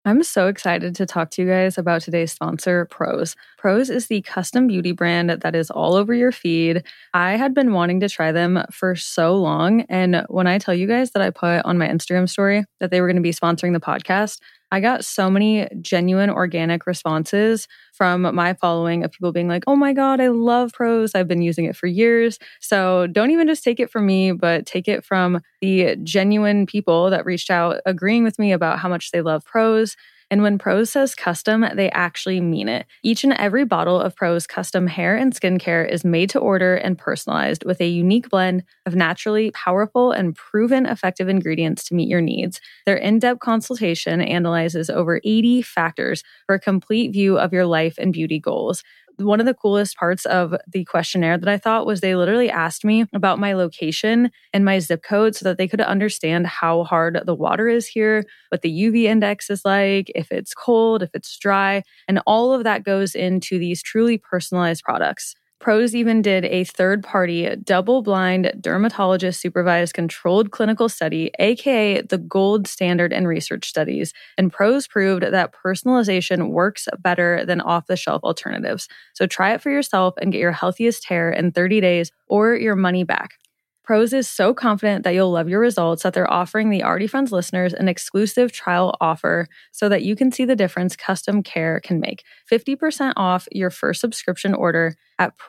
I'm so excited to talk to you guys about today's sponsor, Prose. Prose is the custom beauty brand that is all over your feed. I had been wanting to try them for so long. And when I tell you guys that I put on my Instagram story that they were going to be sponsoring the podcast, I got so many genuine organic responses from my following of people being like, oh my God, I love Prose. I've been using it for years. So don't even just take it from me, but take it from the genuine people that reached out agreeing with me about how much they love Prose. And when Prose says custom, they actually mean it. Each and every bottle of Prose custom hair and skincare is made to order and personalized with a unique blend of naturally powerful and proven effective ingredients to meet your needs. Their in-depth consultation analyzes over 80 factors for a complete view of your life and beauty goals. One of the coolest parts of the questionnaire that I thought was they literally asked me about my location and my zip code so that they could understand how hard the water is here, what the UV index is like, if it's cold, if it's dry, and all of that goes into these truly personalized products. Prose even did a third-party, double-blind, dermatologist-supervised controlled clinical study, aka the gold standard in research studies, and Prose proved that personalization works better than off-the-shelf alternatives. So try it for yourself and get your healthiest hair in 30 days or your money back. Prose is so confident that you'll love your results that they're offering the Already Friends listeners an exclusive trial offer so that you can see the difference custom care can make. 50% off your first subscription order at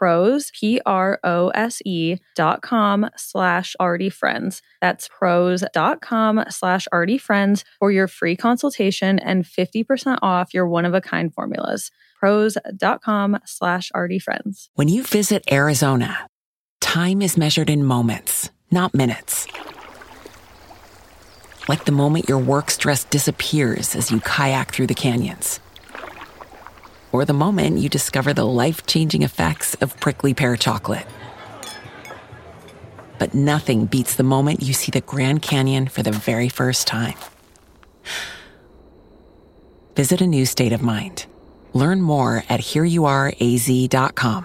prose.com/alreadyfriends. That's prose.com/alreadyfriends for your free consultation and 50% off your one-of-a-kind formulas. prose.com/alreadyfriends. When you visit Arizona, time is measured in moments, not minutes. Like the moment your work stress disappears as you kayak through the canyons. Or the moment you discover the life-changing effects of prickly pear chocolate. But nothing beats the moment you see the Grand Canyon for the very first time. Visit a new state of mind. Learn more at hereyouareaz.com.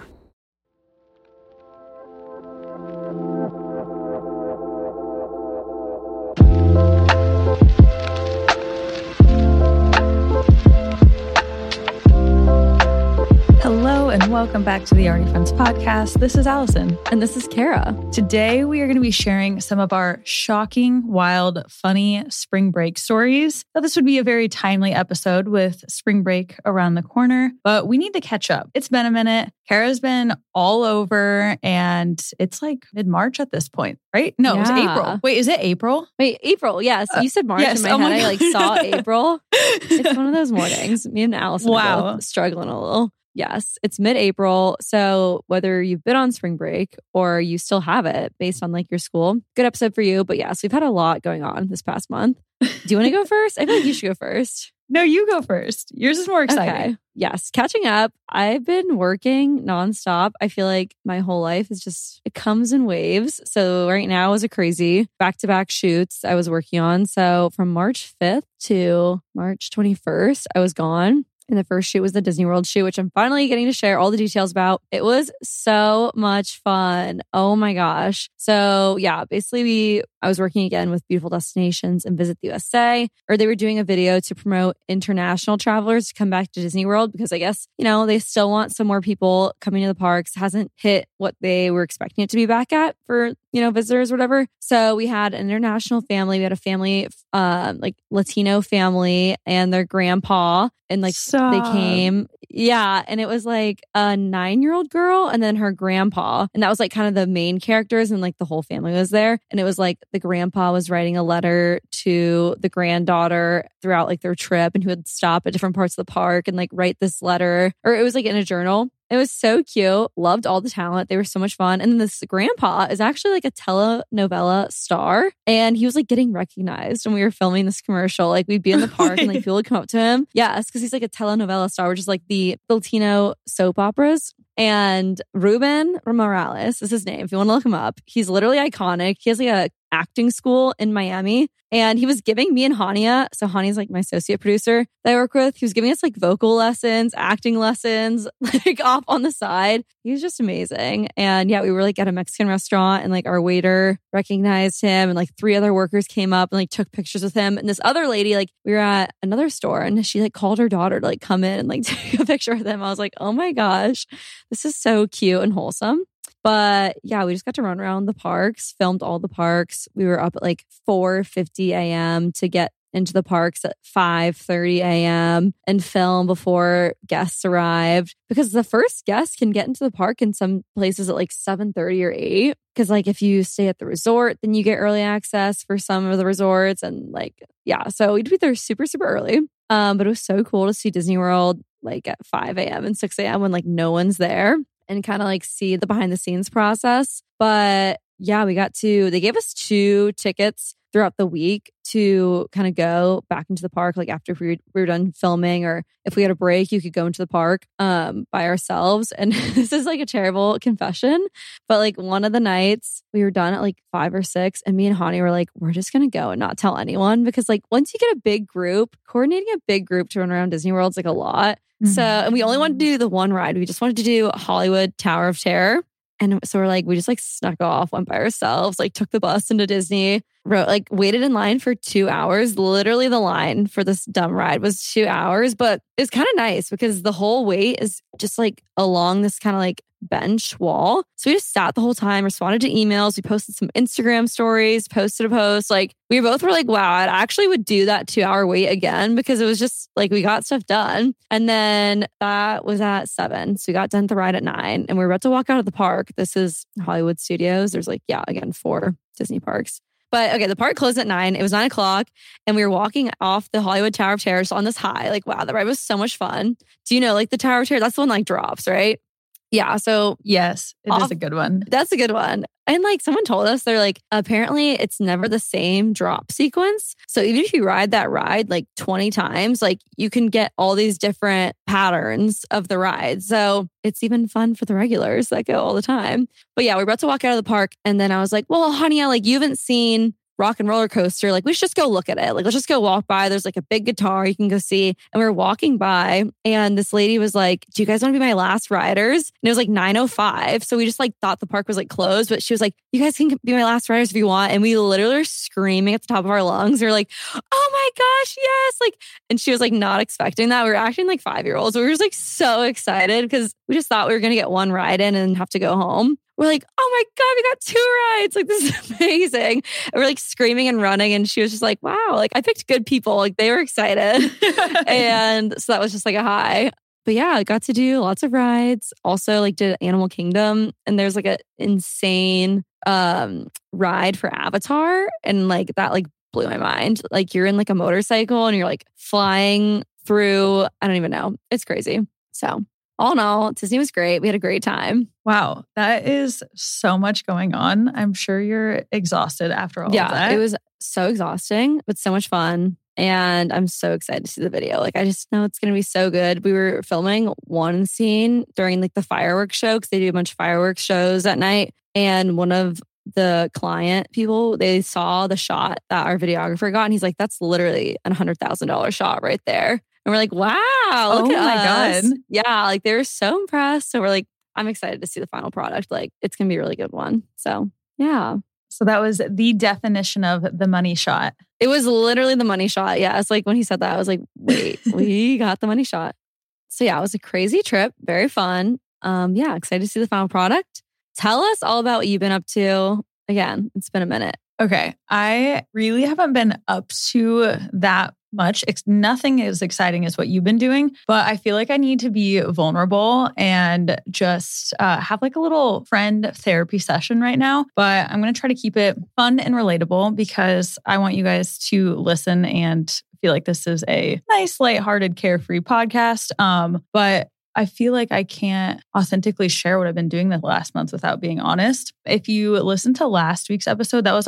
Hello and welcome back to the Already Friends podcast. This is Allison. And this is Kara. Today we are going to be sharing some of our shocking, wild, funny spring break stories. Now, this would be a very timely episode with spring break around the corner, but we need to catch up. It's been a minute. Kara's been all over and it's like mid-March at this point, right? No, It's April. Wait, is it April? Wait, April. Yes. You said March yes. in my head. I saw April. It's one of those mornings. Me and Allison are both struggling a little. Yes, it's mid-April. So whether you've been on spring break or you still have it based on like your school, good episode for you. But yes, we've had a lot going on this past month. Do you want to go first? I feel like you should go first. No, you go first. Yours is more exciting. Okay. Yes. Catching up. I've been working nonstop. I feel like my whole life is just, it comes in waves. So right now is a crazy back-to-back shoots I was working on. So from March 5th to March 21st, I was gone. And the first shoot was the Disney World shoot, which I'm finally getting to share all the details about. It was so much fun. Oh my gosh. So yeah, basically I was working again with Beautiful Destinations and Visit the USA, or they were doing a video to promote international travelers to come back to Disney World because I guess, they still want some more people coming to the parks. It hasn't hit what they were expecting it to be back at for, visitors or whatever. So we had an international family. We had a family, like Latino family and their grandpa. And like they came. Yeah. And it was like a 9-year-old girl and then her grandpa. And that was like kind of the main characters and like the whole family was there. And it was like the grandpa was writing a letter to the granddaughter throughout like their trip and he would stop at different parts of the park and like write this letter, or it was like in a journal. It was so cute. Loved all the talent. They were so much fun. And then this grandpa is actually like a telenovela star. And he was like getting recognized when we were filming this commercial. Like we'd be in the park and like people would come up to him. Yes, because he's like a telenovela star, which is like the Filipino soap operas. And Ruben Morales is his name. If you want to look him up, he's literally iconic. He has like a acting school in Miami. And he was giving me and Hania, so Hania's like my associate producer that I work with, he was giving us like vocal lessons, acting lessons, like off on the side. He was just amazing. And yeah, we were like at a Mexican restaurant and like our waiter recognized him and like 3 other workers came up and like took pictures with him. And this other lady, like we were at another store and she like called her daughter to like come in and like take a picture with him. I was like, oh my gosh, this is so cute and wholesome. But yeah, we just got to run around the parks, filmed all the parks. We were up at like 4:50 a.m. to get into the parks at 5:30 a.m. and film before guests arrived. Because the first guest can get into the park in some places at like 7:30 or 8. Because like if you stay at the resort, then you get early access for some of the resorts. And like, yeah, so we'd be there super, super early. But it was so cool to see Disney World like at 5 a.m. and 6 a.m. when like no one's there. And kind of like see the behind the scenes process. But yeah, they gave us 2 tickets throughout the week to kind of go back into the park. Like after we were done filming, or if we had a break, you could go into the park by ourselves. And this is like a terrible confession, but like one of the nights we were done at like 5 or 6 and me and Hania were like, we're just going to go and not tell anyone. Because like once you get a big group, coordinating a big group to run around Disney World is like a lot. So, and we only wanted to do the one ride. We just wanted to do Hollywood Tower of Terror. And so we're like, we just like snuck off, went by ourselves, like took the bus into Disney, waited in line for 2 hours. Literally the line for this dumb ride was 2 hours, but it's kind of nice because the whole wait is just like along this kind of like bench wall. So we just sat the whole time, responded to emails. We posted some Instagram stories, posted a post. Like we both were like, wow, I actually would do that 2-hour wait again because it was just like we got stuff done. And then that was at 7. So we got done with the ride at 9 and we were about to walk out of the park. This is Hollywood Studios. There's like, yeah, again, 4 Disney parks. But okay, the park closed at 9. It was 9 o'clock and we were walking off the Hollywood Tower of Terror on this high. Like, wow, the ride was so much fun. Do you know like the Tower of Terror? That's the one like drops, right? Yeah. So yes, it is a good one. That's a good one. And like someone told us, they're like, apparently it's never the same drop sequence. So even if you ride that ride like 20 times, like you can get all these different patterns of the ride. So it's even fun for the regulars that go all the time. But yeah, we're about to walk out of the park. And then I was like, well, Hania, like you haven't seen Rock and Roller Coaster. Like we should just go look at it. Like let's just go walk by. There's like a big guitar you can go see. And we were walking by and this lady was like, do you guys want to be my last riders? And it was like 9:05. So we just like thought the park was like closed, but she was like, you guys can be my last riders if you want. And we literally were screaming at the top of our lungs. We were like, oh my gosh, yes. Like, and she was like not expecting that. We were acting like 5-year-olds. We were just like so excited because we just thought we were going to get one ride in and have to go home. We're like, oh my God, we got 2 rides. Like, this is amazing. And we're like screaming and running. And she was just like, wow, like I picked good people. Like they were excited. And so that was just like a high. But yeah, I got to do lots of rides. Also like did Animal Kingdom. And there's like an insane ride for Avatar. And like that like blew my mind. Like you're in like a motorcycle and you're like flying through, I don't even know. It's crazy. So all in all, Disney was great. We had a great time. Wow. That is so much going on. I'm sure you're exhausted after all of that. Yeah, it was so exhausting, but so much fun. And I'm so excited to see the video. Like, I just know it's going to be so good. We were filming one scene during like the fireworks show because they do a bunch of fireworks shows at night. And one of the client people, they saw the shot that our videographer got. And he's like, that's literally a $100,000 shot right there. And we're like, wow, look at us. God. Yeah, like they were so impressed. So we're like, I'm excited to see the final product. Like it's going to be a really good one. So yeah. So that was the definition of the money shot. It was literally the money shot. Yeah. It's like when he said that, I was like, wait, we got the money shot. So yeah, it was a crazy trip. Very fun. Yeah, excited to see the final product. Tell us all about what you've been up to. Again, it's been a minute. Okay. I really haven't been up to that much. Nothing as exciting as what you've been doing, but I feel like I need to be vulnerable and just have like a little friend therapy session right now. But I'm going to try to keep it fun and relatable because I want you guys to listen and feel like this is a nice, lighthearted, carefree podcast. But I feel like I can't authentically share what I've been doing the last month without being honest. If you listen to last week's episode, that was our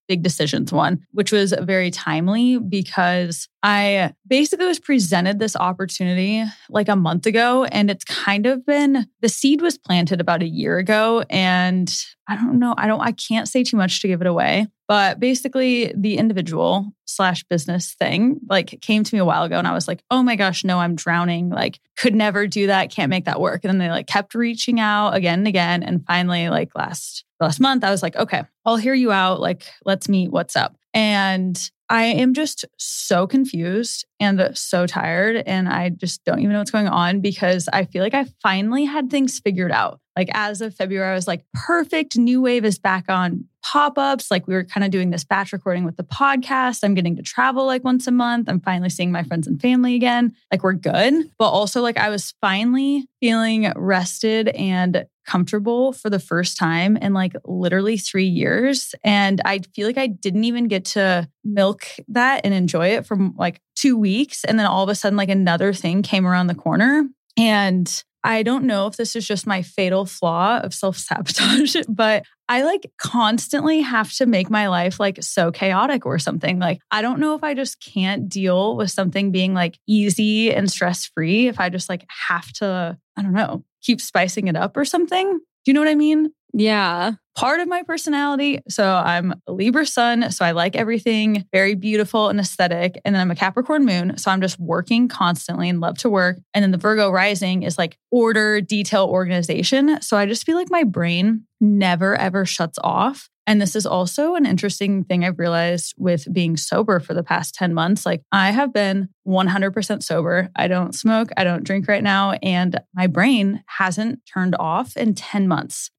big decisions one, which was very timely because I basically was presented this opportunity like a month ago. And it's kind of been, the seed was planted about a year ago. And I don't know, I can't say too much to give it away. But basically the individual / business thing like came to me a while ago and I was like, oh my gosh, no, I'm drowning. Like could never do that. Can't make that work. And then they like kept reaching out again and again. And finally like last month, I was like, okay, I'll hear you out. Like, let's meet. What's up? And I am just so confused and so tired. And I just don't even know what's going on because I feel like I finally had things figured out. Like as of February, I was like, perfect. New Wave is back on pop-ups. Like we were kind of doing this batch recording with the podcast. I'm getting to travel like once a month. I'm finally seeing my friends and family again. Like we're good. But also like I was finally feeling rested and comfortable for the first time in like literally 3 years. And I feel like I didn't even get to milk that and enjoy it for like 2 weeks. And then all of a sudden, like another thing came around the corner. And I don't know if this is just my fatal flaw of self-sabotage, but I like constantly have to make my life like so chaotic or something. Like, I don't know if I just can't deal with something being like easy and stress-free if I just like have to, I don't know, keep spicing it up or something. Do you know what I mean? Yeah. Part of my personality. So I'm a Libra sun. So I like everything very beautiful and aesthetic. And then I'm a Capricorn moon. So I'm just working constantly and love to work. And then the Virgo rising is like order, detail, organization. So I just feel like my brain never ever shuts off. And this is also an interesting thing I've realized with being sober for the past 10 months. Like I have been 100% sober. I don't smoke. I don't drink right now. And my brain hasn't turned off in 10 months.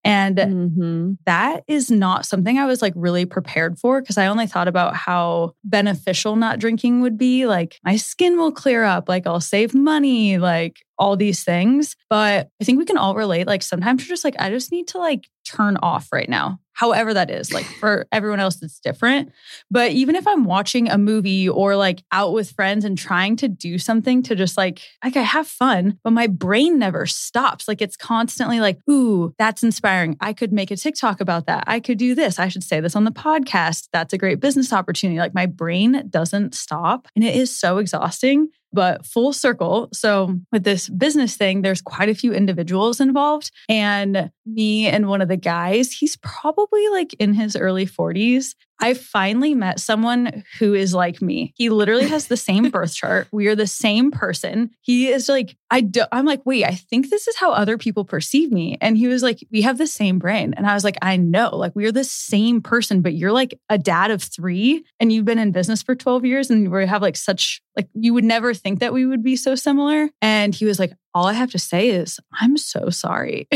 And that is not something I was like really prepared for because I only thought about how beneficial not drinking would be. Like my skin will clear up, like I'll save money, like all these things. But I think we can all relate. Like sometimes you're just like, I just need to like turn off right now. However that is, like for everyone else, it's different. But even if I'm watching a movie or like out with friends and trying to do something to just like I have fun, but my brain never stops. Like it's constantly like, ooh, that's inspiring. I could make a TikTok about that. I could do this. I should say this on the podcast. That's a great business opportunity. Like my brain doesn't stop and it is so exhausting. But full circle. So with this business thing, there's quite a few individuals involved. And me and one of the guys, he's probably like in his early 40s. I finally met someone who is like me. He literally has the same birth chart. We are the same person. He is like, I'm like, wait, I think this is how other people perceive me. And he was like, we have the same brain. And I was like, I know, like we're the same person, but you're like a dad of 3 and you've been in business for 12 years and we have like such, like you would never think that we would be so similar. And he was like, all I have to say is, I'm so sorry.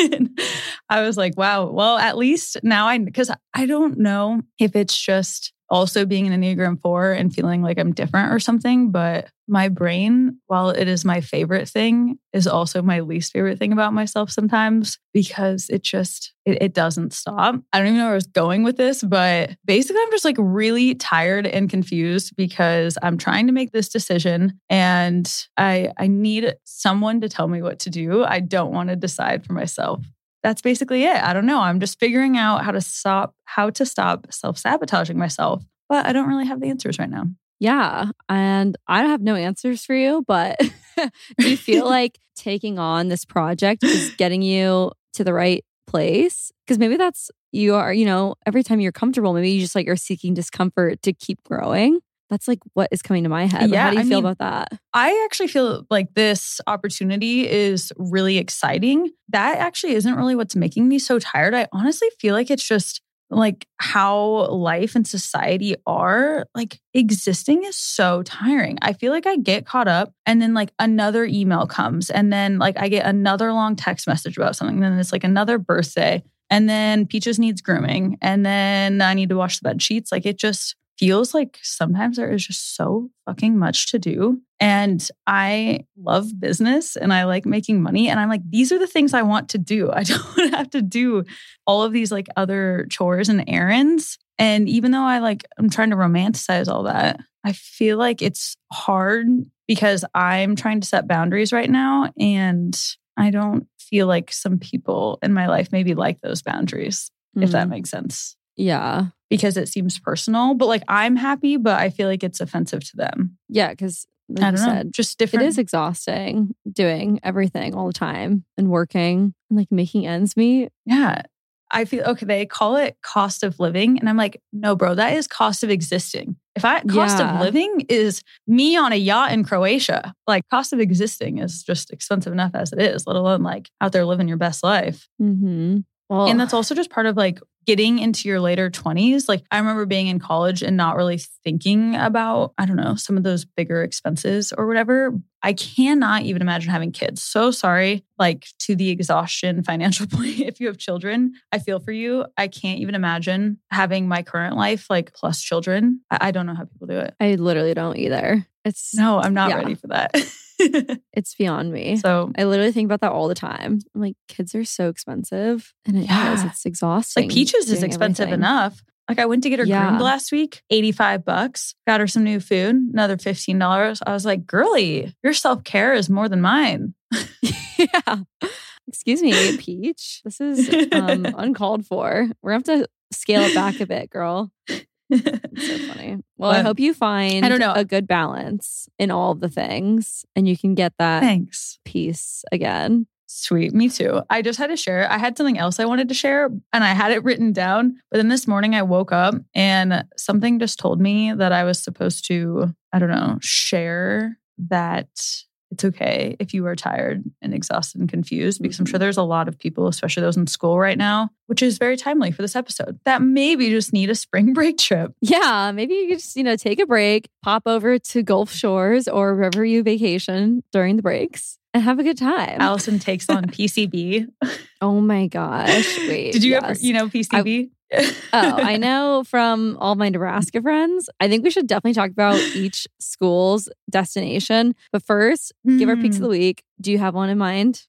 I was like, wow, well, at least now because I don't know if it's just also being an Enneagram 4 and feeling like I'm different or something, but my brain, while it is my favorite thing, is also my least favorite thing about myself sometimes because it doesn't stop. I don't even know where I was going with this, but basically I'm just like really tired and confused because I'm trying to make this decision and I need someone to tell me what to do. I don't want to decide for myself. That's basically it. I don't know. I'm just figuring out how to stop self-sabotaging myself, but I don't really have the answers right now. Yeah. And I don't have no answers for you, but do you feel like taking on this project is getting you to the right place? Because maybe you are, every time you're comfortable, maybe you just like are seeking discomfort to keep growing. That's like what is coming to my head. Yeah, how do you feel about that? I actually feel like this opportunity is really exciting. That actually isn't really what's making me so tired. I honestly feel like it's just like how life and society are, like existing is so tiring. I feel like I get caught up and then like another email comes and then like I get another long text message about something. Then it's like another birthday and then Peaches needs grooming and then I need to wash the bed sheets. Like it just feels like sometimes there is just so fucking much to do. And I love business and I like making money. And I'm like, these are the things I want to do. I don't want to have to do all of these like other chores and errands. And even though I'm trying to romanticize all that, I feel like it's hard because I'm trying to set boundaries right now. And I don't feel like some people in my life maybe like those boundaries, if that makes sense. Yeah. because it seems personal. But like, I'm happy, but I feel like it's offensive to them. Yeah, because like I you don't know, said, just different. it is exhausting doing everything all the time and working and like making ends meet. Yeah. I feel, okay, they call it cost of living. And I'm like, no, bro, that is cost of existing. Cost of living is me on a yacht in Croatia. Like, cost of existing is just expensive enough as it is, let alone like out there living your best life. Mm-hmm. Well, and that's also just part of like getting into your later 20s. Like, I remember being in college and not really thinking about, I don't know, some of those bigger expenses or whatever. I cannot even imagine having kids. So sorry, like, to the exhaustion financial point. If you have children, I feel for you. I can't even imagine having my current life, like, plus children. I don't know how people do it. I literally don't either. No, I'm not ready for that. It's beyond me. So I literally think about that all the time. I'm like, kids are so expensive. And it's exhausting. Like, Peaches is expensive enough. Like, I went to get her groomed last week, $85. Got her some new food, another $15. I was like, girly, your self-care is more than mine. Yeah. Excuse me, Peach. This is uncalled for. We're going to have to scale it back a bit, girl. It's so funny. Well, I hope you find a good balance in all of the things and you can get that peace again. Sweet. Me too. I just had to share. I had something else I wanted to share and I had it written down. But then this morning I woke up and something just told me that I was supposed to, I don't know, share that it's okay if you are tired and exhausted and confused, because I'm sure there's a lot of people, especially those in school right now, which is very timely for this episode, that maybe just need a spring break trip. Yeah, maybe you could just, take a break, pop over to Gulf Shores or wherever you vacation during the breaks and have a good time. Allison takes on PCB. Oh my gosh. Wait. Did you ever, PCB? I know from all my Nebraska friends. I think we should definitely talk about each school's destination. But first, give our picks of the week. Do you have one in mind?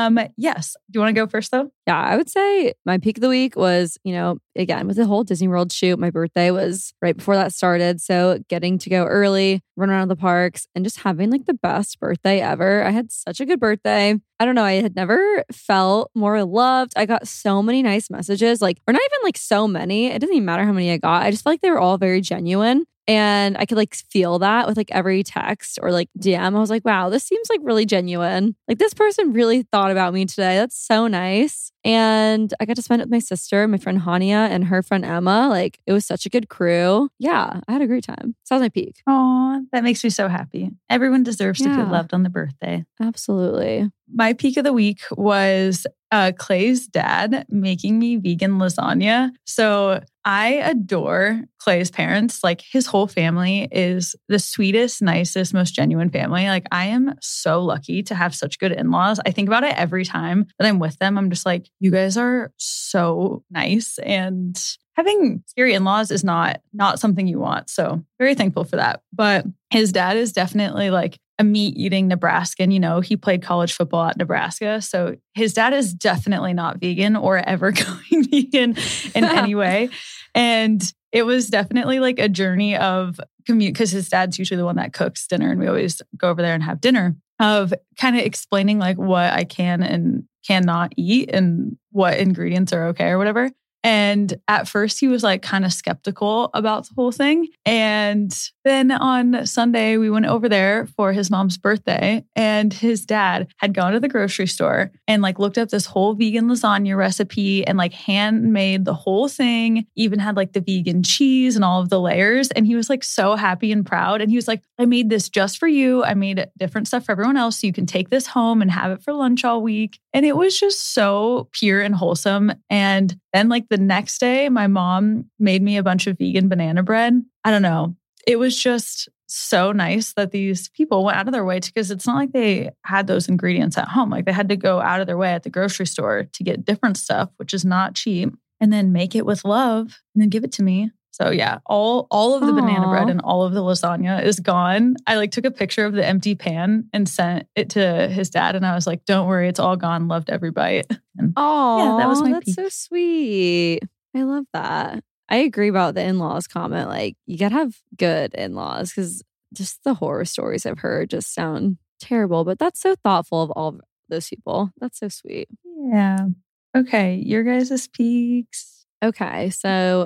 Yes. Do you want to go first though? Yeah, I would say my peak of the week was, again, with the whole Disney World shoot, my birthday was right before that started. So getting to go early, run around the parks and just having like the best birthday ever. I had such a good birthday. I don't know. I had never felt more loved. I got so many nice messages, or not even like so many. It doesn't even matter how many I got. I just felt like they were all very genuine. And I could feel that with every text or DM. I was like, wow, this seems really genuine. This person really thought about me today. That's so nice. And I got to spend it with my sister, my friend Hania and her friend Emma. It was such a good crew. Yeah, I had a great time. So that was my peak. Oh, that makes me so happy. Everyone deserves to feel loved on their birthday. Absolutely. My peak of the week was Clay's dad making me vegan lasagna. So I adore Clay's parents. His whole family is the sweetest, nicest, most genuine family. I am so lucky to have such good in-laws. I think about it every time that I'm with them. I'm just like, you guys are so nice. And having scary in-laws is not something you want. So very thankful for that. But his dad is definitely a meat-eating Nebraskan. He played college football at Nebraska. So his dad is definitely not vegan or ever going vegan in any way. And it was definitely a journey of commute, because his dad's usually the one that cooks dinner and we always go over there and have dinner, of kind of explaining what I can and cannot eat and what ingredients are okay or whatever. And at first he was kind of skeptical about the whole thing. And then on Sunday, we went over there for his mom's birthday and his dad had gone to the grocery store and looked up this whole vegan lasagna recipe and handmade the whole thing, even had the vegan cheese and all of the layers. And he was so happy and proud. And he was like, I made this just for you. I made different stuff for everyone else. So you can take this home and have it for lunch all week. And it was just so pure and wholesome. And then the next day, my mom made me a bunch of vegan banana bread. I don't know. It was just so nice that these people went out of their way because it's not like they had those ingredients at home. They had to go out of their way at the grocery store to get different stuff, which is not cheap, and then make it with love and then give it to me. So yeah, all of the banana bread and all of the lasagna is gone. I took a picture of the empty pan and sent it to his dad. And I was like, don't worry, it's all gone. Loved every bite. Oh, yeah, that was my that's peak. So sweet. I love that. I agree about the in-laws comment. You gotta have good in-laws because just the horror stories I've heard just sound terrible. But that's so thoughtful of all of those people. That's so sweet. Yeah. Okay, your guys' peaks. Okay, so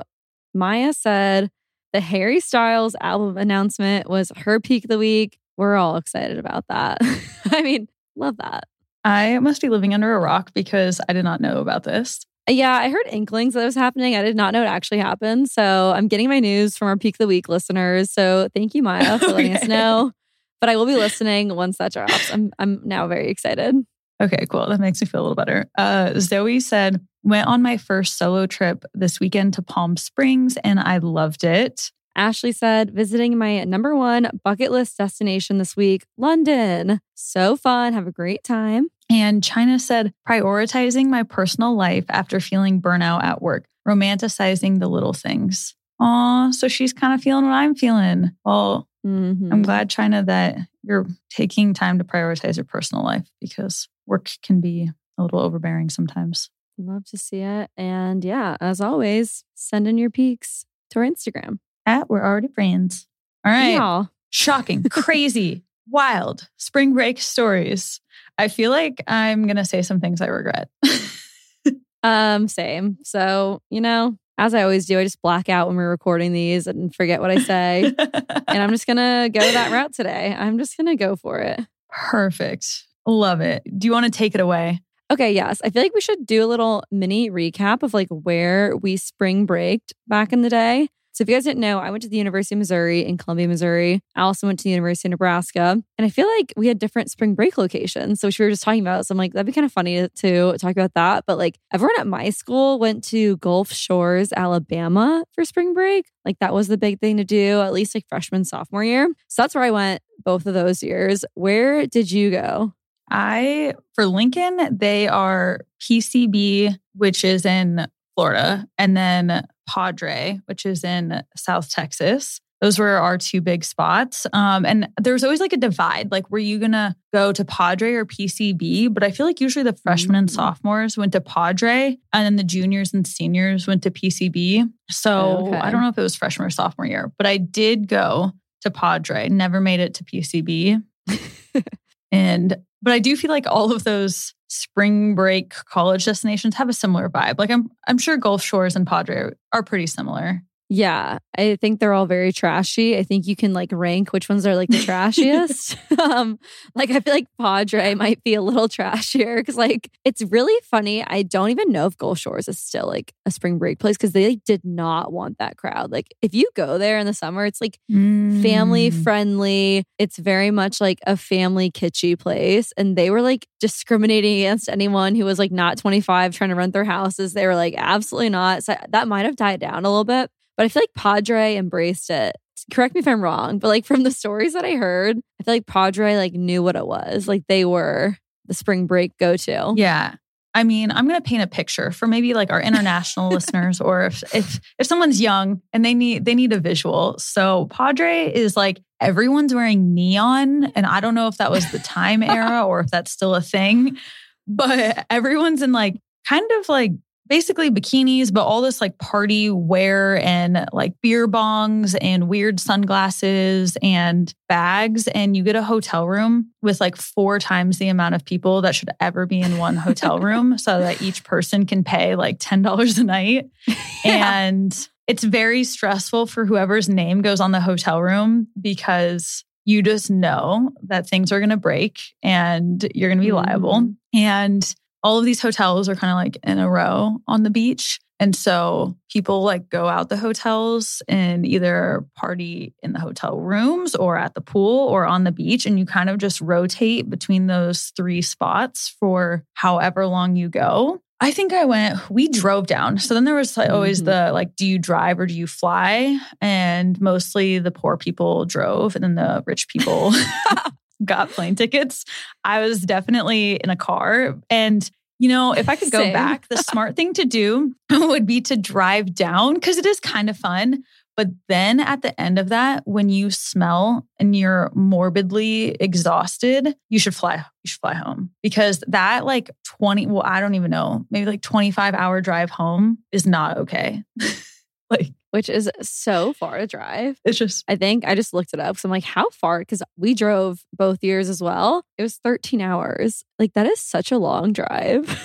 Maya said the Harry Styles album announcement was her peak of the week. We're all excited about that. I mean, love that. I must be living under a rock because I did not know about this. Yeah, I heard inklings that it was happening. I did not know it actually happened. So I'm getting my news from our peak of the week listeners. So thank you, Maya, for letting us know. But I will be listening once that drops. I'm now very excited. Okay, cool. That makes me feel a little better. Zoe said, went on my first solo trip this weekend to Palm Springs and I loved it. Ashley said, visiting my number one bucket list destination this week, London. So fun. Have a great time. And China said, prioritizing my personal life after feeling burnout at work, romanticizing the little things. Aw, so she's kind of feeling what I'm feeling. Well, I'm glad, China, that you're taking time to prioritize your personal life because work can be a little overbearing sometimes. Love to see it. And yeah, as always, send in your peaks to our Instagram. We're already friends. All right. Yeah. Shocking, crazy, wild spring break stories. I feel like I'm going to say some things I regret. Same. So, as I always do, I just black out when we're recording these and forget what I say. And I'm just going to go that route today. I'm just going to go for it. Perfect. Love it. Do you want to take it away? Okay, yes. I feel like we should do a little mini recap of where we spring braked back in the day. So if you guys didn't know, I went to the University of Missouri in Columbia, Missouri. Allison went to the University of Nebraska. And I feel like we had different spring break locations. So which we were just talking about. So I'm like, that'd be kind of funny to talk about that. But everyone at my school went to Gulf Shores, Alabama for spring break. That was the big thing to do, at least freshman, sophomore year. So that's where I went both of those years. Where did you go? For Lincoln, they are PCB, which is in Florida, and then Padre, which is in South Texas. Those were our two big spots. And there was always a divide. Were you going to go to Padre or PCB? But I feel like usually the freshmen and sophomores went to Padre and then the juniors and seniors went to PCB. So I don't know if it was freshman or sophomore year, but I did go to Padre, never made it to PCB. But I do feel like all of those spring break college destinations have a similar vibe. I'm sure Gulf Shores and Padre are pretty similar. Yeah, I think they're all very trashy. I think you can rank which ones are the trashiest. I feel like Padre might be a little trashier because it's really funny. I don't even know if Gulf Shores is still a spring break place because they did not want that crowd. If you go there in the summer, it's family friendly. It's very much a family kitschy place. And they were discriminating against anyone who was not 25 trying to rent their houses. They were absolutely not. So that might have died down a little bit. But I feel like Padre embraced it. Correct me if I'm wrong, but from the stories that I heard, I feel like Padre knew what it was. They were the spring break go-to. Yeah. I mean, I'm going to paint a picture for maybe our international listeners, or if someone's young and they need a visual. So Padre is everyone's wearing neon, and I don't know if that was the time era or if that's still a thing, but everyone's in kind of basically bikinis, but all this party wear and beer bongs and weird sunglasses and bags. And you get a hotel room with 4 times the amount of people that should ever be in one hotel room so that each person can pay $10 a night. Yeah. And it's very stressful for whoever's name goes on the hotel room because you just know that things are going to break and you're going to be liable. And all of these hotels are kind of in a row on the beach. And so people go out the hotels and either party in the hotel rooms or at the pool or on the beach. And you kind of just rotate between those 3 spots for however long you go. I think we drove down. So then there was always the do you drive or do you fly? And mostly the poor people drove and then the rich people got plane tickets. I was definitely in a car. And, if I could go back, the smart thing to do would be to drive down because it is kind of fun. But then at the end of that, when you smell and you're morbidly exhausted, you should fly home because that I don't even know, maybe 25-hour drive home is not okay. Which is so far to drive. It's just... I think I just looked it up. So I'm how far? Because we drove both years as well. It was 13 hours. That is such a long drive.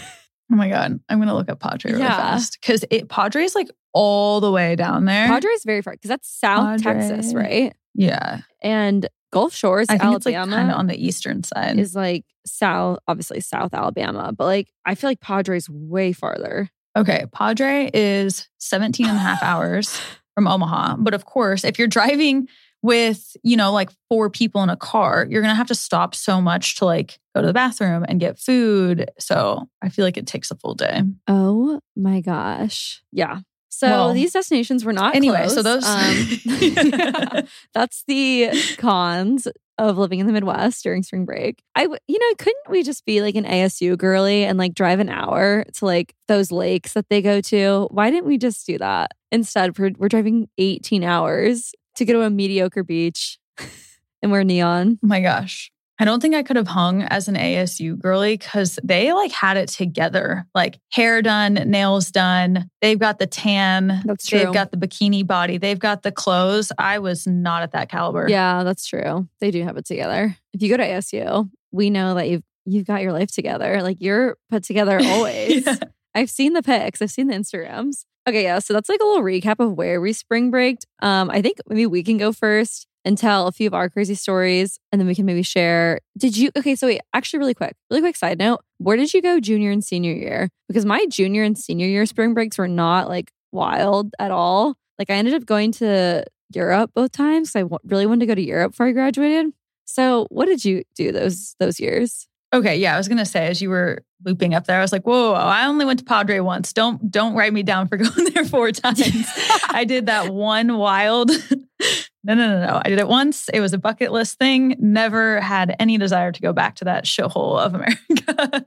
Oh my God. I'm going to look up Padre really fast. Because Padre is like all the way down there. Padre is very far because that's South Texas, right? Yeah. And Gulf Shores, I think Alabama, it's like kind of on the eastern side. is like obviously South Alabama. But like, I feel like Padre's way farther. Okay. Padre is 17 and a half hours from Omaha. But of course, if you're driving with, like 4 people in a car, you're going to have to stop so much to like go to the bathroom and get food. So I feel like it takes a full day. Oh my gosh. Yeah. So these destinations were not anyway. close. So those, that's the cons of living in the Midwest during spring break. Couldn't we just be like an ASU girly and like drive an hour to like those lakes that they go to? Why didn't we just do that? Instead, we're driving 18 hours to go to a mediocre beach and wear neon. Oh my gosh. I don't think I could have hung as an ASU girly because they like had it together. Like hair done, nails done. They've got the tan. That's true. They've got the bikini body. They've got the clothes. I was not at that caliber. Yeah, that's true. They do have it together. If you go to ASU, we know that you've got your life together. Like you're put together always. Yeah. I've seen the pics. I've seen the Instagrams. Okay, yeah. So that's like a little recap of where we spring braked. I think maybe we can go first and tell a few of our crazy stories, and then we can maybe share. Actually really quick side note. Where did you go junior and senior year? Because my junior and senior year spring breaks were not like wild at all. Like I ended up going to Europe both times. I really wanted to go to Europe before I graduated. So what did you do those years? Okay, yeah, I was gonna say as you were looping up there, I was like, whoa, I only went to Padre once. Don't write me down for going there 4 times. I did that one wild. No. I did it once. It was a bucket list thing. Never had any desire to go back to that shithole of America.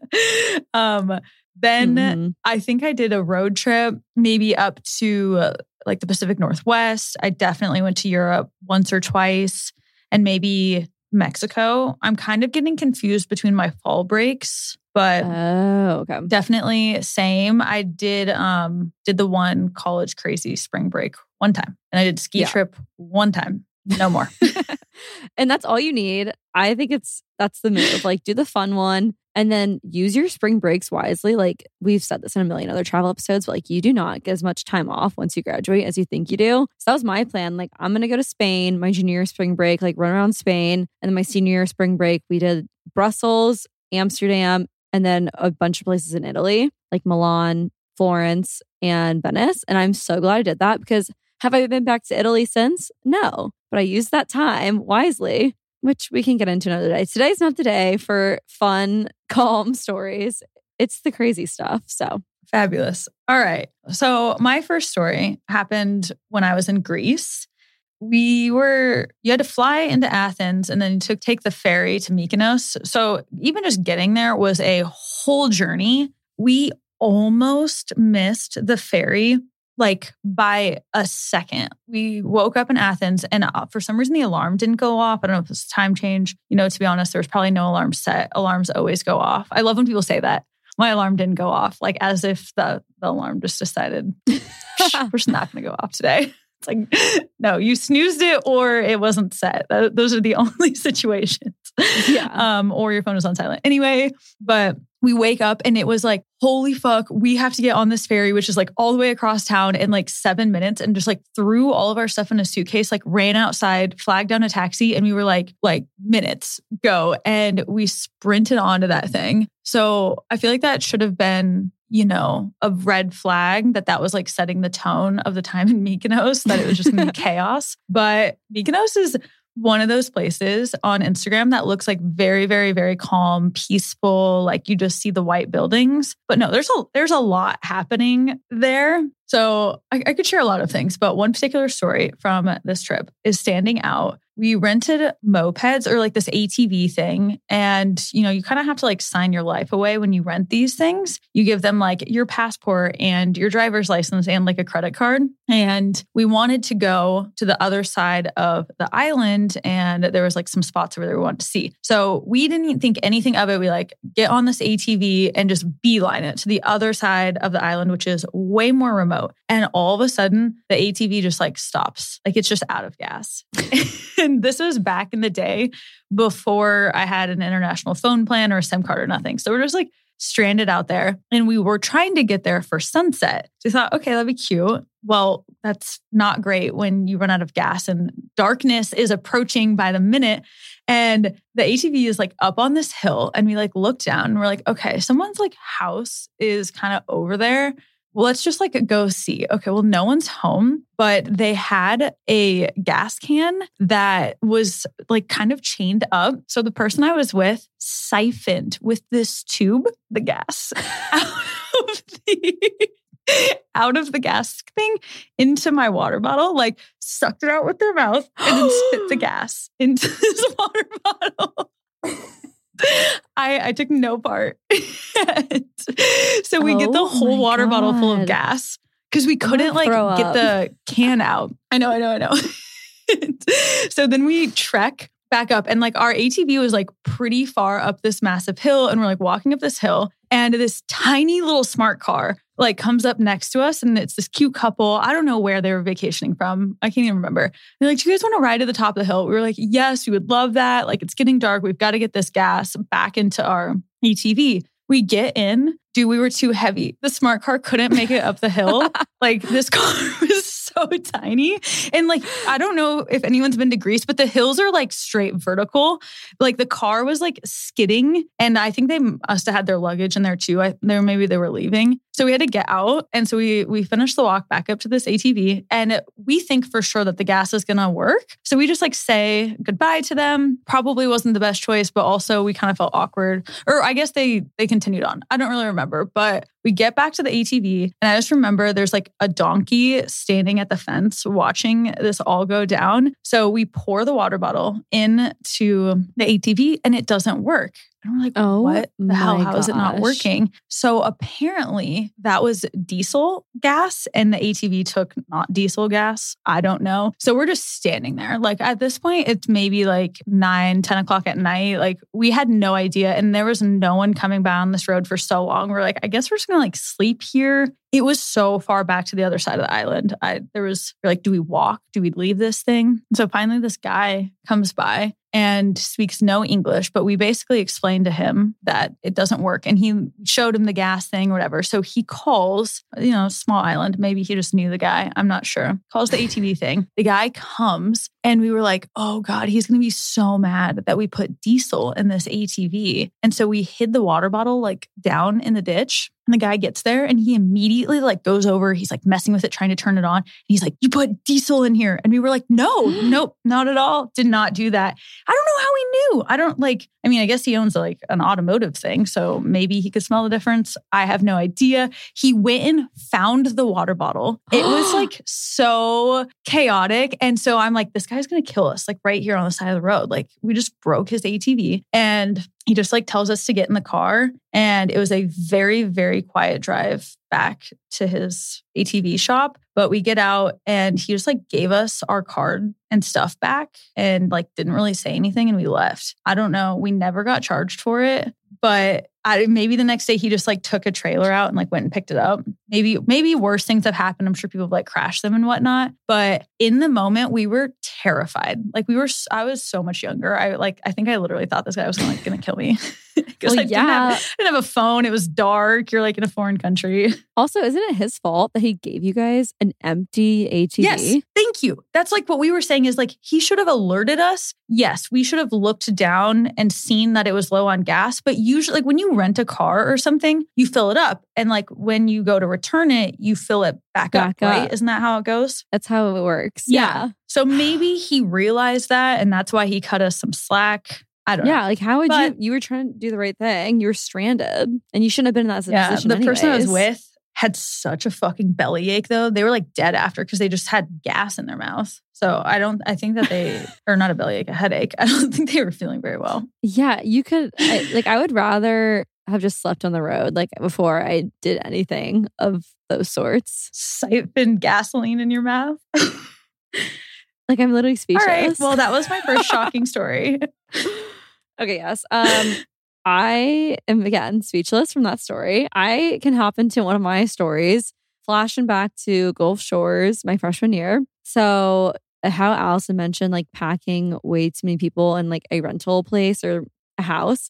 Then I think I did a road trip, maybe up to like the Pacific Northwest. I definitely went to Europe once or twice, and maybe Mexico. I'm kind of getting confused between my fall breaks, but okay. Definitely same. I did the one college crazy spring break one time, and I did ski trip one time. No more. And that's all you need. I think that's the move. Like do the fun one and then use your spring breaks wisely. Like we've said this in a million other travel episodes, but like you do not get as much time off once you graduate as you think you do. So that was my plan. Like I'm going to go to Spain, my junior year spring break, like run around Spain. And then my senior year spring break, we did Brussels, Amsterdam, and then a bunch of places in Italy, like Milan, Florence, and Venice. And I'm so glad I did that because have I been back to Italy since? No, but I used that time wisely, which we can get into another day. Today's not the day for fun, calm stories. It's the crazy stuff. So fabulous. All right. So my first story happened when I was in Greece. You had to fly into Athens and then take the ferry to Mykonos. So even just getting there was a whole journey. We almost missed the ferry like by a second. We woke up in Athens and for some reason the alarm didn't go off. I don't know if it was time change. To be honest, there was probably no alarm set. Alarms always go off. I love when people say that. My alarm didn't go off, like as if the alarm just decided we're just not going to go off today. It's like, no, you snoozed it or it wasn't set. Those are the only situations. Yeah. Or your phone was on silent. Anyway, but we wake up and it was like, holy fuck, we have to get on this ferry, which is like all the way across town in like 7 minutes, and just like threw all of our stuff in a suitcase, like ran outside, flagged down a taxi, and we were like minutes, go. And we sprinted onto that thing. So I feel like that should have been, a red flag that was like setting the tone of the time in Mykonos, that it was just going to be chaos. But Mykonos is one of those places on Instagram that looks like very, very, very calm, peaceful. Like you just see the white buildings. But no, there's a lot happening there. So I could share a lot of things, but one particular story from this trip is standing out. We rented mopeds or like this ATV thing. And, you kind of have to like sign your life away when you rent these things. You give them like your passport and your driver's license and like a credit card. And we wanted to go to the other side of the island. And there was like some spots over there we wanted to see. So we didn't think anything of it. We like get on this ATV and just beeline it to the other side of the island, which is way more remote. And all of a sudden the ATV just like stops. Like it's just out of gas. And this was back in the day before I had an international phone plan or a SIM card or nothing. So we're just like stranded out there. And we were trying to get there for sunset. So we thought, okay, that'd be cute. Well, that's not great when you run out of gas and darkness is approaching by the minute. And the ATV is like up on this hill. And we like look down and we're like, okay, someone's like house is kind of over there. Well, let's just like go see. Okay, well, no one's home, but they had a gas can that was like kind of chained up. So the person I was with siphoned with this tube the gas out of the gas thing into my water bottle, like sucked it out with their mouth and then spit the gas into this water bottle. I took no part. So we get the whole water bottle full of gas because we couldn't like get the can out. I know. So then we trek back up and like our ATV was like pretty far up this massive hill and we're like walking up this hill and this tiny little smart car like comes up next to us and it's this cute couple. I don't know where they were vacationing from. I can't even remember. They're like, do you guys want to ride to the top of the hill? We were like, yes, we would love that. Like it's getting dark. We've got to get this gas back into our ATV. We get in. Dude, we were too heavy. The smart car couldn't make it up the hill. Like this car was so tiny. And like, I don't know if anyone's been to Greece, but the hills are like straight vertical. Like the car was like skidding. And I think they must have had their luggage in there too. Maybe they were leaving. So we had to get out. And so we finished the walk back up to this ATV. And we think for sure that the gas is going to work. So we just like say goodbye to them. Probably wasn't the best choice, but also we kind of felt awkward. Or I guess they continued on. I don't really remember. But we get back to the ATV and I just remember there's like a donkey standing at the fence watching this all go down. So we pour the water bottle into the ATV and it doesn't work. And we're like, what the hell? How is it not working? So apparently that was diesel gas and the ATV took not diesel gas. I don't know. So we're just standing there. Like at this point, it's maybe like 9, 10 o'clock at night. Like we had no idea. And there was no one coming by on this road for so long. We're like, I guess we're just going to like sleep here. It was so far back to the other side of the island. We're like, do we walk? Do we leave this thing? And so finally this guy comes by and speaks no English, but we basically explained to him that it doesn't work. And he showed him the gas thing, whatever. So he calls, small island. Maybe he just knew the guy. I'm not sure. Calls the ATV thing. The guy comes and we were like, oh God, he's going to be so mad that we put diesel in this ATV. And so we hid the water bottle like down in the ditch. And the guy gets there and he immediately like goes over. He's like messing with it, trying to turn it on. And he's like, you put diesel in here. And we were like, nope, not at all. Did not do that. I don't know how he knew. I guess he owns like an automotive thing. So maybe he could smell the difference. I have no idea. He went and found the water bottle. It was like so chaotic. And so I'm like, this guy's going to kill us like right here on the side of the road. Like we just broke his ATV and he just like tells us to get in the car. And it was a very, very quiet drive back to his ATV shop. But we get out and he just like gave us our card and stuff back and like didn't really say anything and we left. I don't know. We never got charged for it. But maybe the next day he just like took a trailer out and like went and picked it up. Maybe worse things have happened. I'm sure people have like crashed them and whatnot. But in the moment we were terrified. Like I was so much younger. I think I literally thought this guy was going to kill me. Because I didn't have a phone. It was dark. You're like in a foreign country. Also, isn't it his fault that he gave you guys an empty ATV? Yes. Thank you. That's like what we were saying is like, he should have alerted us. Yes, we should have looked down and seen that it was low on gas. But usually like when you rent a car or something, you fill it up. And like when you go to return it, you fill it back up, right? Isn't that how it goes? That's how it works. Yeah. So maybe he realized that and that's why he cut us some slack. I don't know. Yeah, like how would you were trying to do the right thing. You were stranded and you shouldn't have been in that position. The person I was with had such a fucking bellyache though. They were like dead after because they just had gas in their mouth. So I think that they, or not a bellyache, a headache. I don't think they were feeling very well. Yeah, you could, I would rather have just slept on the road like before I did anything of those sorts. Siphon gasoline in your mouth. Like I'm literally speechless. All right, well that was my first shocking story. Okay, yes. I am, again, speechless from that story. I can hop into one of my stories, flashing back to Gulf Shores, my freshman year. So how Allison mentioned, like packing way too many people in like a rental place or a house.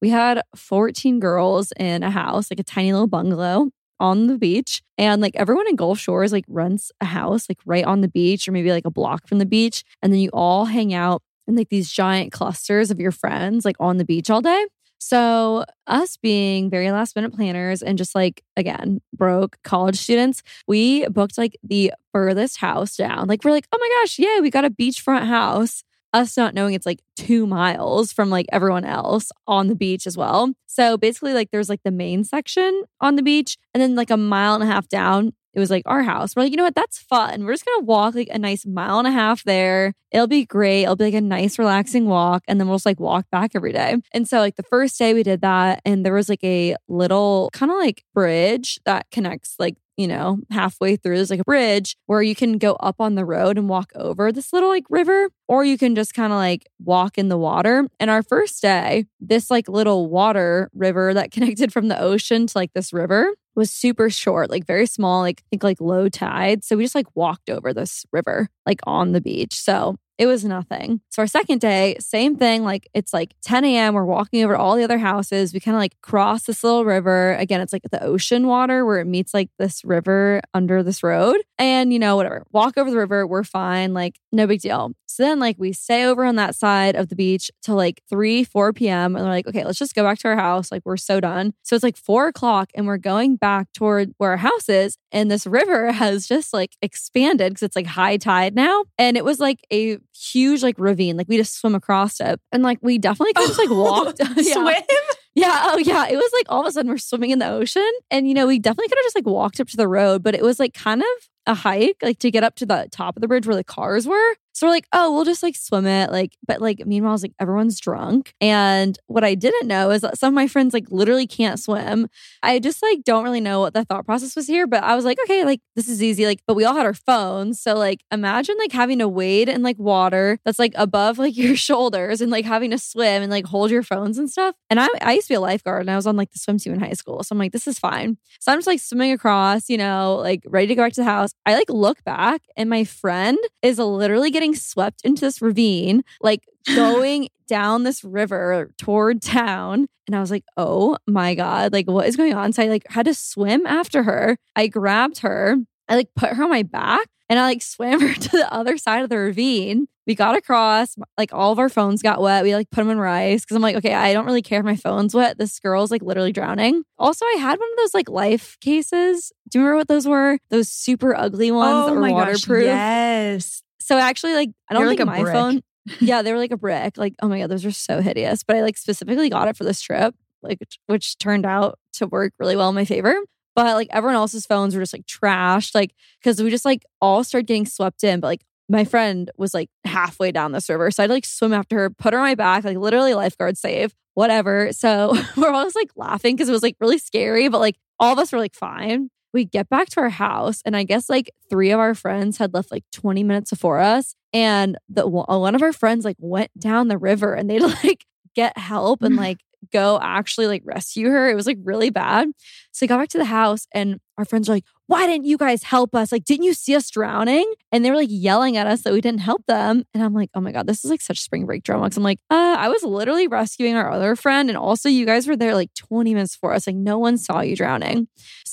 We had 14 girls in a house, like a tiny little bungalow on the beach. And like everyone in Gulf Shores like rents a house like right on the beach or maybe like a block from the beach. And then you all hang out in like these giant clusters of your friends like on the beach all day. So us being very last minute planners and just like, again, broke college students, we booked like the furthest house down. Like we're like, oh my gosh, yeah, we got a beachfront house. Us not knowing it's like 2 miles from like everyone else on the beach as well. So basically like there's like the main section on the beach and then like a mile and a half down, it was like our house. We're like, you know what? That's fun. We're just going to walk like a nice mile and a half there. It'll be great. It'll be like a nice relaxing walk. And then we'll just like walk back every day. And so like the first day we did that and there was like a little kind of like bridge that connects like, you know, halfway through, there's like a bridge where you can go up on the road and walk over this little like river, or you can just kind of like walk in the water. And our first day, this like little water river that connected from the ocean to like this river was super short, like very small, like I think like low tide. So we just like walked over this river like on the beach. So it was nothing. So our second day, same thing. Like it's like 10 a.m. We're walking over all the other houses. We kind of like cross this little river. Again, it's like the ocean water where it meets like this river under this road. And, you know, whatever. Walk over the river. We're fine. Like no big deal. So then like we stay over on that side of the beach till like 4 p.m. And we're like, okay, let's just go back to our house. Like we're so done. So it's like 4 o'clock and we're going back toward where our house is. And this river has just like expanded because it's like high tide now. And it was like a huge like ravine. Like we just swim across it. And like we definitely could just like walked. Swim? Yeah. Oh yeah. It was like all of a sudden we're swimming in the ocean. And you know, we definitely could have just like walked up to the road, but it was like kind of a hike, like to get up to the top of the bridge where the cars were. So we're like, oh, we'll just like swim it. Like, but like meanwhile, it's like everyone's drunk. And what I didn't know is that some of my friends like literally can't swim. I just like don't really know what the thought process was here. But I was like, okay, like this is easy. Like, but we all had our phones. So like imagine like having to wade in like water that's like above like your shoulders and like having to swim and like hold your phones and stuff. And I used to be a lifeguard and I was on like the swim team in high school. So I'm like, this is fine. So I'm just like swimming across, you know, like ready to go back to the house. I like look back and my friend is literally getting swept into this ravine, like going down this river toward town. And I was like, oh my God, like what is going on? So I like had to swim after her. I grabbed her. I like put her on my back and I like swam her to the other side of the ravine. We got across, like all of our phones got wet. We like put them in rice because I'm like, okay, I don't really care if my phone's wet. This girl's like literally drowning. Also, I had one of those like life cases. Do you remember what those were? Those super ugly ones that were waterproof. Gosh, yes. So actually, like, I don't think like my phone. Yeah, they were like a brick. Like, oh my God, those are so hideous. But I like specifically got it for this trip, like, which turned out to work really well in my favor. But like everyone else's phones were just like trashed, like, because we just like all started getting swept in. But like my friend was like halfway down this river. So I'd like swim after her, put her on my back, like literally lifeguard save, whatever. So we're all just like laughing because it was like really scary, but like all of us were like fine. We get back to our house and I guess like 3 of our friends had left like 20 minutes before us. And one of our friends like went down the river and they'd like get help and like go actually like rescue her. It was like really bad. So we got back to the house and our friends were like, why didn't you guys help us? Like, didn't you see us drowning? And they were like yelling at us that we didn't help them. And I'm like, oh my God, this is like such spring break drama. Cause I'm like, I was literally rescuing our other friend. And also you guys were there like 20 minutes before us. Like no one saw you drowning.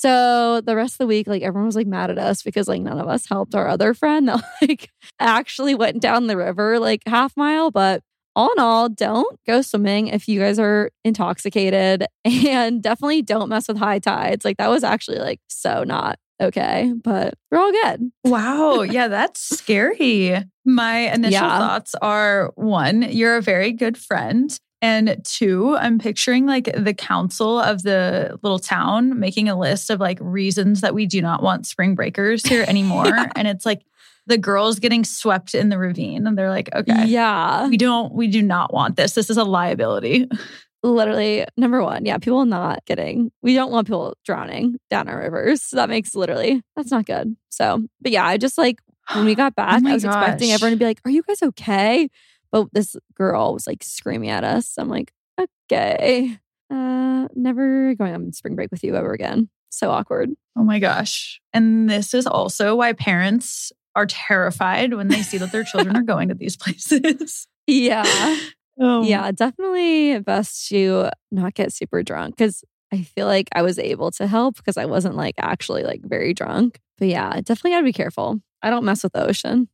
So the rest of the week, like everyone was like mad at us because like none of us helped our other friend that like actually went down the river like half mile. But all in all, don't go swimming if you guys are intoxicated and definitely don't mess with high tides. Like that was actually like so not okay, but we're all good. Wow. Yeah, that's scary. My initial thoughts are 1, you're a very good friend. And 2, I'm picturing like the council of the little town making a list of like reasons that we do not want spring breakers here anymore. Yeah. And it's like, the girls getting swept in the ravine and they're like, okay, yeah, we do not want this. This is a liability. Literally, number 1. Yeah, we don't want people drowning down our rivers. So that's not good. So, but yeah, I just like, when we got back, I was expecting everyone to be like, are you guys okay? But this girl was like screaming at us. I'm like, okay, never going on spring break with you ever again. So awkward. Oh my gosh. And this is also why parents are terrified when they see that their children are going to these places. Yeah. Yeah, definitely best to not get super drunk because I feel like I was able to help because I wasn't like actually like very drunk. But yeah, definitely gotta be careful. I don't mess with the ocean.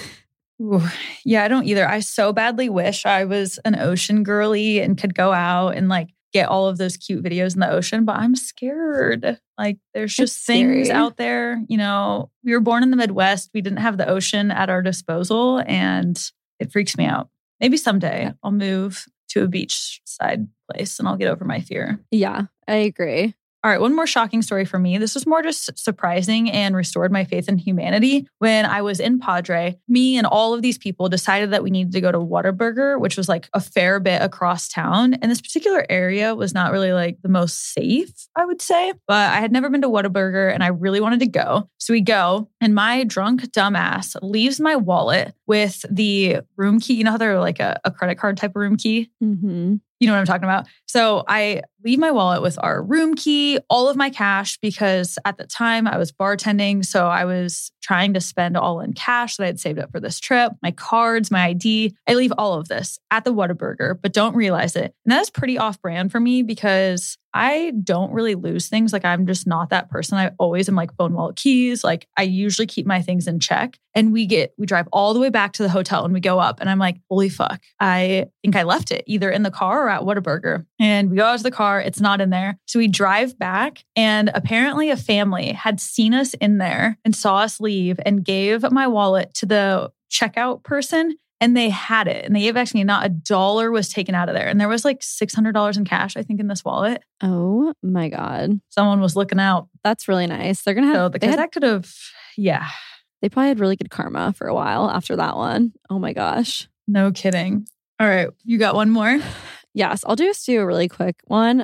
Ooh, yeah, I don't either. I so badly wish I was an ocean girly and could go out and like get all of those cute videos in the ocean, but I'm scared. Like there's just It's things scary. out there. You know, we were born in the Midwest. We didn't have the ocean at our disposal and it freaks me out. Maybe someday I'll move to a beachside place and I'll get over my fear. Yeah, I agree. All right, one more shocking story for me. This was more just surprising and restored my faith in humanity. When I was in Padre, me and all of these people decided that we needed to go to Whataburger, which was like a fair bit across town. And this particular area was not really like the most safe, I would say. But I had never been to Whataburger and I really wanted to go. So we go and my drunk dumbass leaves my wallet with the room key. You know how they're like a credit card type of room key? Mm-hmm. You know what I'm talking about? So I leave my wallet with our room key, all of my cash, because at the time I was bartending. So I was trying to spend all in cash that I had saved up for this trip, my cards, my ID. I leave all of this at the Whataburger, but don't realize it. And that is pretty off brand for me because I don't really lose things. Like I'm just not that person. I always am like phone, wallet, keys. Like I usually keep my things in check. And we drive all the way back to the hotel and we go up and I'm like, holy fuck. I think I left it either in the car or at Whataburger. And we go out to the car. It's not in there. So we drive back and apparently a family had seen us in there and saw us leave and gave my wallet to the checkout person. And they had it. And they gave back to me. Not a dollar was taken out of there. And there was like $600 in cash, I think, in this wallet. Oh my God. Someone was looking out. That's really nice. They're going to have... So because that could have, yeah. They probably had really good karma for a while after that one. Oh my gosh. No kidding. All right. You got one more? Yes, I'll just do a really quick one.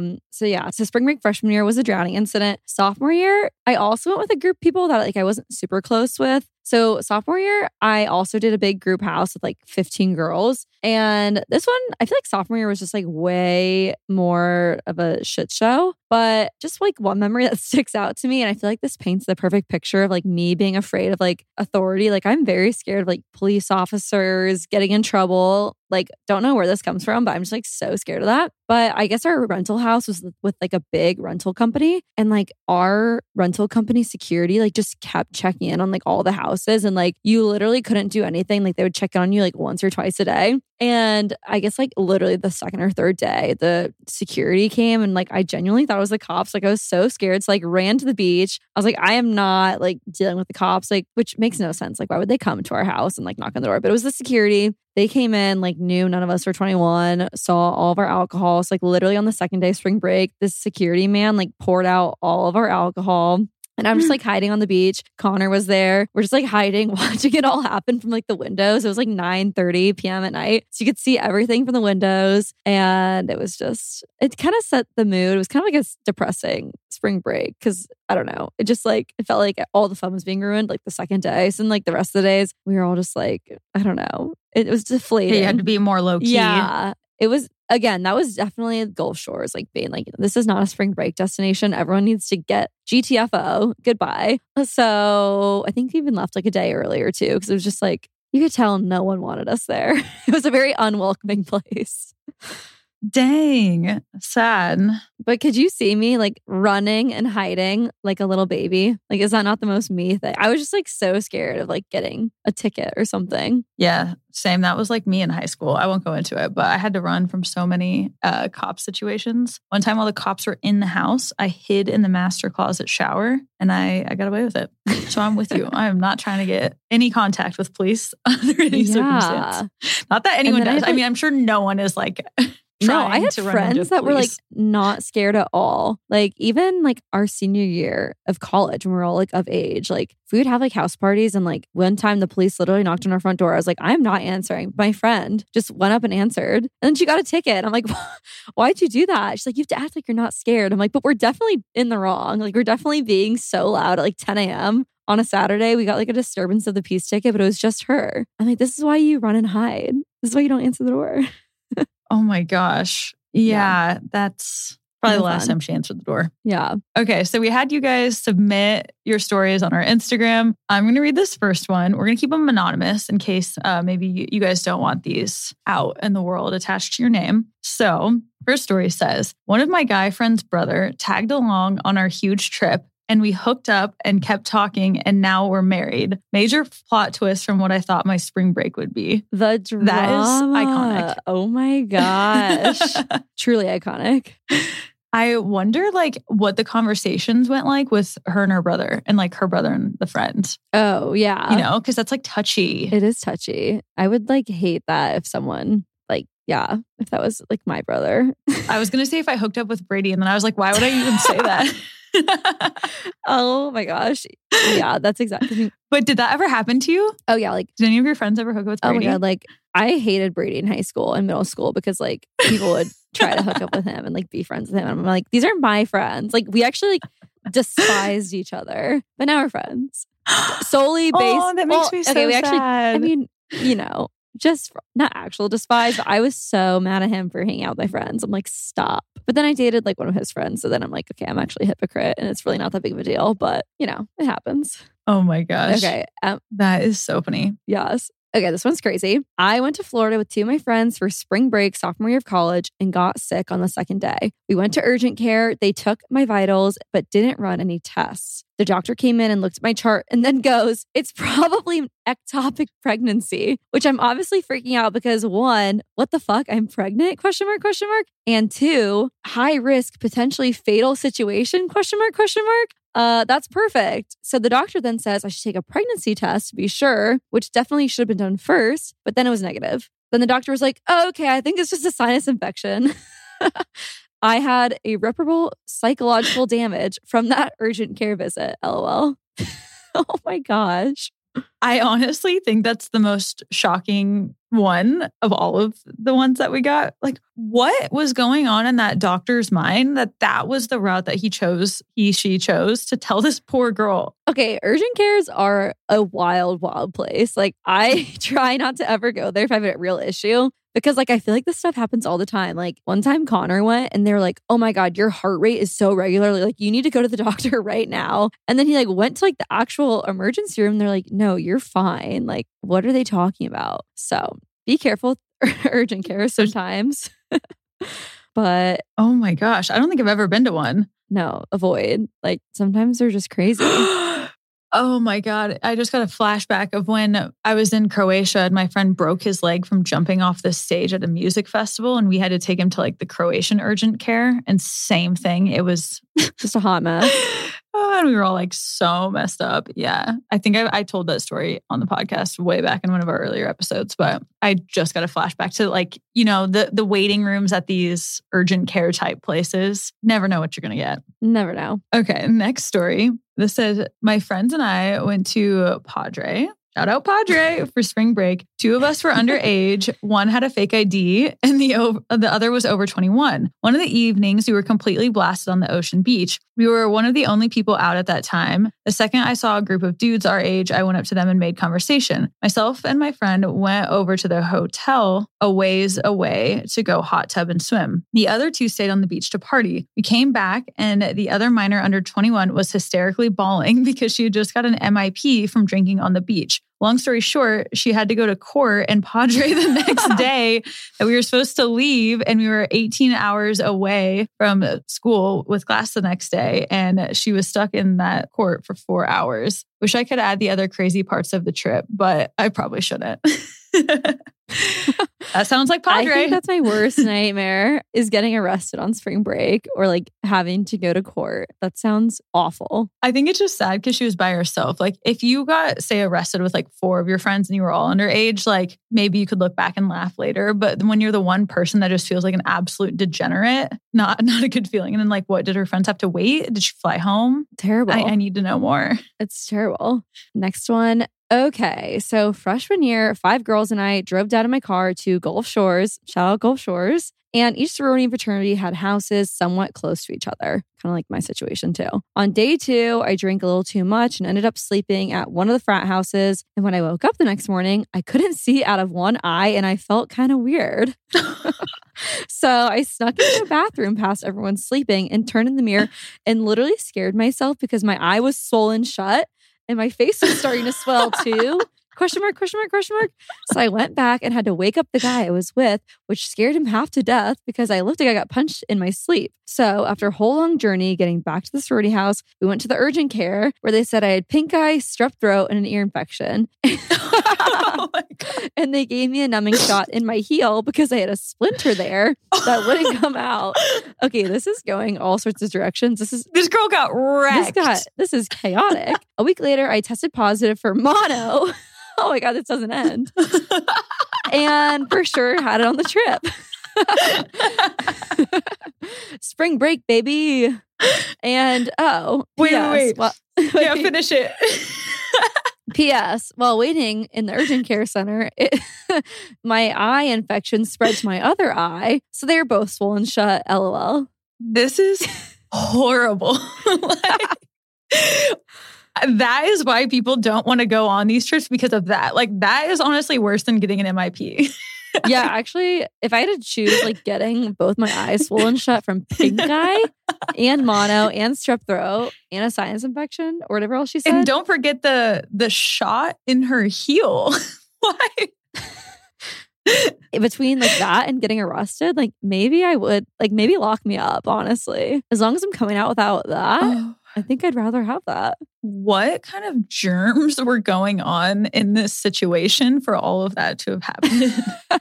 So spring break freshman year was a drowning incident. Sophomore year, I also went with a group of people that like I wasn't super close with. So sophomore year, I also did a big group house with like 15 girls. And this one, I feel like sophomore year was just like way more of a shit show. But just like one memory that sticks out to me, and I feel like this paints the perfect picture of like me being afraid of like authority. Like I'm very scared of like police officers getting in trouble. Like don't know where this comes from, but I'm just like so scared of that. But I guess our rental house was with like a big rental company, and like our rental company security like just kept checking in on like all the houses, and like you literally couldn't do anything. Like they would check in on you like once or twice a day. And I guess like literally the second or third day, the security came and like I genuinely thought it was the cops. Like I was so scared. So like ran to the beach. I was like, I am not like dealing with the cops, like, which makes no sense. Like, why would they come to our house and like knock on the door? But it was the security. They came in, like knew none of us were 21, saw all of our alcohol. So like literally on the second day of spring break, this security man like poured out all of our alcohol. And I'm just like hiding on the beach. Connor was there. We're just like hiding, watching it all happen from like the windows. It was like 9:30 p.m. at night. So you could see everything from the windows. And it was just, it kind of set the mood. It was kind of like a depressing spring break because I don't know. It just like, it felt like all the fun was being ruined like the second day. So then like the rest of the days, we were all just like, I don't know. It was deflating. You had to be more low key. Yeah. It was, again, that was definitely Gulf Shores, like being like, this is not a spring break destination. Everyone needs to get GTFO. Goodbye. So I think we even left like a day earlier too, because it was just like, you could tell no one wanted us there. It was a very unwelcoming place. Dang, sad. But could you see me like running and hiding like a little baby? Like, is that not the most me thing? I was just like so scared of like getting a ticket or something. Yeah, same. That was like me in high school. I won't go into it, but I had to run from so many cop situations. One time while the cops were in the house, I hid in the master closet shower and I got away with it. So I'm with you. I am not trying to get any contact with police under any circumstance. Not that anyone does. I mean, I'm sure no one is like... No, I had friends that were like not scared at all. Like even like our senior year of college when we were all like of age, like if we would have like house parties and like one time the police literally knocked on our front door. I was like, I'm not answering. My friend just went up and answered. And then she got a ticket. I'm like, why'd you do that? She's like, you have to act like you're not scared. I'm like, but we're definitely in the wrong. Like we're definitely being so loud at like 10 a.m. on a Saturday. We got like a disturbance of the peace ticket, but it was just her. I'm like, this is why you run and hide. This is why you don't answer the door. Oh my gosh. Yeah, that's Probably the Have last fun. time she answered the door. Yeah. Okay, so we had you guys submit your stories on our Instagram. I'm going to read this first one. We're going to keep them anonymous in case maybe you guys don't want these out in the world attached to your name. So, first story says, one of my guy friend's brother tagged along on our huge trip and we hooked up and kept talking and now we're married. Major plot twist from what I thought my spring break would be. The drama. That is iconic. Oh my gosh. Truly iconic. I wonder like what the conversations went like with her and her brother and like her brother and the friends, Oh, yeah. you know, because that's like touchy. It is touchy. I would like hate that if someone like, yeah, if that was like my brother. I was going to say if I hooked up with Brady and then I was like, why would I even say that? Oh my gosh. Yeah, that's exactly. But did that ever happen to you? Oh yeah, like, Did any of your friends ever hook up with oh Brady? my God, like I hated Brady in high school and middle school because like people would try to hook up with him and like be friends with him. And I'm like, these are my friends. Like we actually like despised each other, but now we're friends. Solely based. Oh, that makes me so we actually, I sad. mean, you know, just not actual despise, but I was so mad at him for hanging out with my friends. I'm like, stop. But then I dated like one of his friends. So then I'm like, okay, I'm actually a hypocrite and it's really not that big of a deal, but you know, it happens. Oh my gosh. Okay. That is so funny. Yes. Okay, this one's crazy. I went to Florida with two of my friends for spring break sophomore year of college and got sick on the second day. We went to urgent care. They took my vitals, but didn't run any tests. The doctor came in and looked at my chart and then goes, it's probably ectopic pregnancy, which I'm obviously freaking out because one, what the fuck? I'm pregnant? ? And two, high risk, potentially fatal situation? ? That's perfect. So the doctor then says I should take a pregnancy test to be sure, which definitely should have been done first, but then it was negative. Then the doctor was like, oh, okay, I think it's just a sinus infection. I had irreparable psychological damage from that urgent care visit. LOL. Oh my gosh. I honestly think that's the most shocking one of all of the ones that we got. Like, what was going on in that doctor's mind that was the route that she chose to tell this poor girl? Okay, urgent cares are a wild, wild place. Like, I try not to ever go there if I have a real issue because, like, I feel like this stuff happens all the time. Like, one time Connor went and they were like, oh my God, your heart rate is so regularly. Like, you need to go to the doctor right now. And then he, like, went to, like, the actual emergency room. They're like, no, you're fine. Like, what are they talking about? So be careful with urgent care sometimes. But oh my gosh, I don't think I've ever been to one. no, avoid. Like, sometimes they're just crazy. Oh my God. I just got a flashback of when I was in Croatia and my friend broke his leg from jumping off the stage at a music festival and we had to take him to like the Croatian urgent care and same thing. It was Just a hot mess. and we were all like so messed up. Yeah. I think I told that story on the podcast way back in one of our earlier episodes, but I just got a flashback to like, you know, the waiting rooms at these urgent care type places. Never know what you're going to get. Never know. Okay, next story. This says, my friends and I went to Padre. Shout out Padre for spring break. Two of us were underage. One had a fake ID and the other was over 21. One of the evenings, we were completely blasted on the ocean beach. We were one of the only people out at that time. The second I saw a group of dudes our age, I went up to them and made conversation. Myself and my friend went over to the hotel a ways away to go hot tub and swim. The other two stayed on the beach to party. We came back and the other minor under 21 was hysterically bawling because she had just got an MIP from drinking on the beach. Long story short, she had to go to court and Padre the next day that we were supposed to leave and we were 18 hours away from school with class the next day. And she was stuck in that court for 4 hours. Wish I could add the other crazy parts of the trip, but I probably shouldn't. That sounds like Padre. I think that's my worst nightmare is getting arrested on spring break or like having to go to court. That sounds awful. I think it's just sad because she was by herself. Like if you got, say, arrested with like 4 of your friends and you were all underage, like maybe you could look back and laugh later. But when you're the one person that just feels like an absolute degenerate, not a good feeling. And then like, what, did her friends have to wait? Did she fly home? Terrible. I need to know more. It's terrible. Next one. Okay, so freshman year, 5 girls and I drove down in my car to Gulf Shores, shout out Gulf Shores, and each sorority and fraternity had houses somewhat close to each other, kind of like my situation too. On day 2, I drank a little too much and ended up sleeping at one of the frat houses. And when I woke up the next morning, I couldn't see out of one eye and I felt kind of weird. So I snuck into the bathroom past everyone sleeping and turned in the mirror and literally scared myself because my eye was swollen shut and my face was starting to swell too. Question mark, question mark, question mark. So I went back and had to wake up the guy I was with, which scared him half to death because I looked like I got punched in my sleep. So after a whole long journey getting back to the sorority house, we went to the urgent care where they said I had pink eye, strep throat, and an ear infection. Oh my God. And they gave me a numbing shot in my heel because I had a splinter there that wouldn't come out. Okay, this is going all sorts of directions. This girl got wrecked. This is chaotic. A week later, I tested positive for mono. Oh my God, this doesn't end. And for sure had it on the trip. Spring break, baby. And wait. Well, yeah, finish it. P.S. While waiting in the urgent care center, my eye infection spread to my other eye. So they were both swollen shut, LOL. This is horrible. That is why people don't want to go on these trips because of that. Like, that is honestly worse than getting an MIP. Yeah, actually, if I had to choose like getting both my eyes swollen shut from pink eye and mono and strep throat and a sinus infection or whatever else she said. And don't forget the shot in her heel. Why? Between like that and getting arrested, like maybe I would maybe lock me up, honestly. As long as I'm coming out without that, I think I'd rather have that. What kind of germs were going on in this situation for all of that to have happened?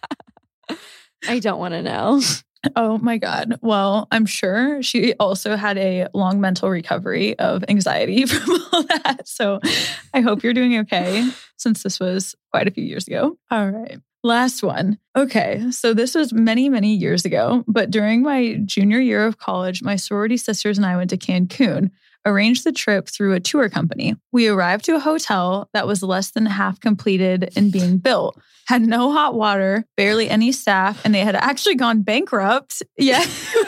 I don't want to know. Oh my God. Well, I'm sure she also had a long mental recovery of anxiety from all that. So I hope you're doing okay since this was quite a few years ago. All right. Last one. Okay, so this was many, many years ago, but during my junior year of college, my sorority sisters and I went to Cancun, arranged the trip through a tour company. We arrived to a hotel that was less than half completed and being built, had no hot water, barely any staff, and they had actually gone bankrupt. Yet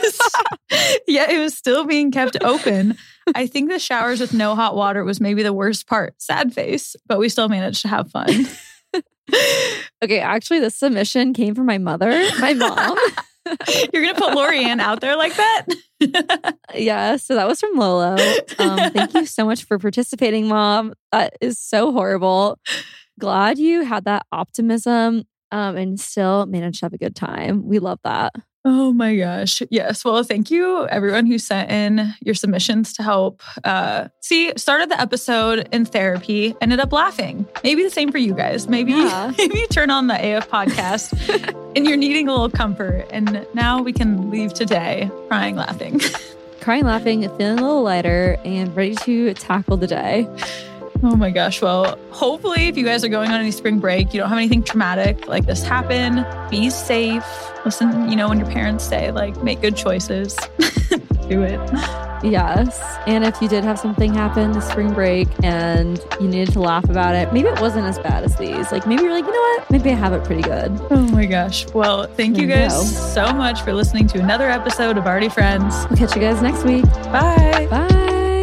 it was still being kept open. I think the showers with no hot water was maybe the worst part. Sad face, but we still managed to have fun. Okay, actually, this submission came from my mother, my mom. You're going to put Lorianne out there like that? Yeah, so that was from Lolo. Thank you so much for participating, Mom. That is so horrible. Glad you had that optimism and still managed to have a good time. We love that. Oh my gosh. Yes. Well, thank you everyone who sent in your submissions to help. Started the episode in therapy, ended up laughing. Maybe the same for you guys. Maybe you turn on the AF podcast and you're needing a little comfort. And now we can leave today crying, laughing. Crying, laughing, feeling a little lighter and ready to tackle the day. Oh my gosh. Well, hopefully if you guys are going on any spring break, you don't have anything traumatic like this happen. Be safe. Listen, when your parents say, make good choices. Do it. Yes. And if you did have something happen this spring break and you needed to laugh about it, maybe it wasn't as bad as these. Maybe you're like, you know what? Maybe I have it pretty good. Oh my gosh. Well, thank you guys so much for listening to another episode of Already Friends. We'll catch you guys next week. Bye. Bye.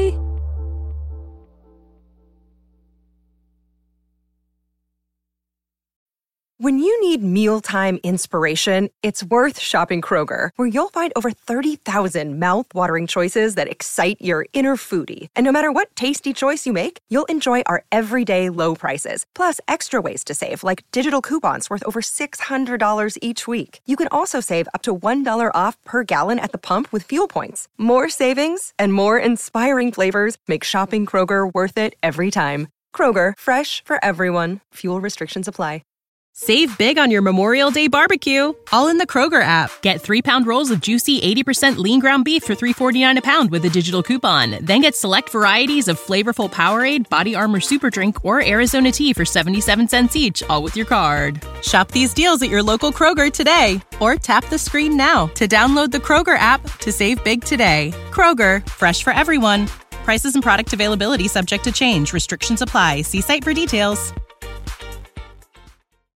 When you need mealtime inspiration, it's worth shopping Kroger, where you'll find over 30,000 mouth-watering choices that excite your inner foodie. And no matter what tasty choice you make, you'll enjoy our everyday low prices, plus extra ways to save, like digital coupons worth over $600 each week. You can also save up to $1 off per gallon at the pump with fuel points. More savings and more inspiring flavors make shopping Kroger worth it every time. Kroger, fresh for everyone. Fuel restrictions apply. Save big on your Memorial Day barbecue, all in the Kroger app. Get 3-pound rolls of juicy 80% lean ground beef for $3.49 a pound with a digital coupon. Then get select varieties of flavorful Powerade, Body Armor Super Drink, or Arizona tea for 77 cents each, all with your card. Shop these deals at your local Kroger today, or tap the screen now to download the Kroger app to save big today. Kroger, fresh for everyone. Prices and product availability subject to change. Restrictions apply. See site for details.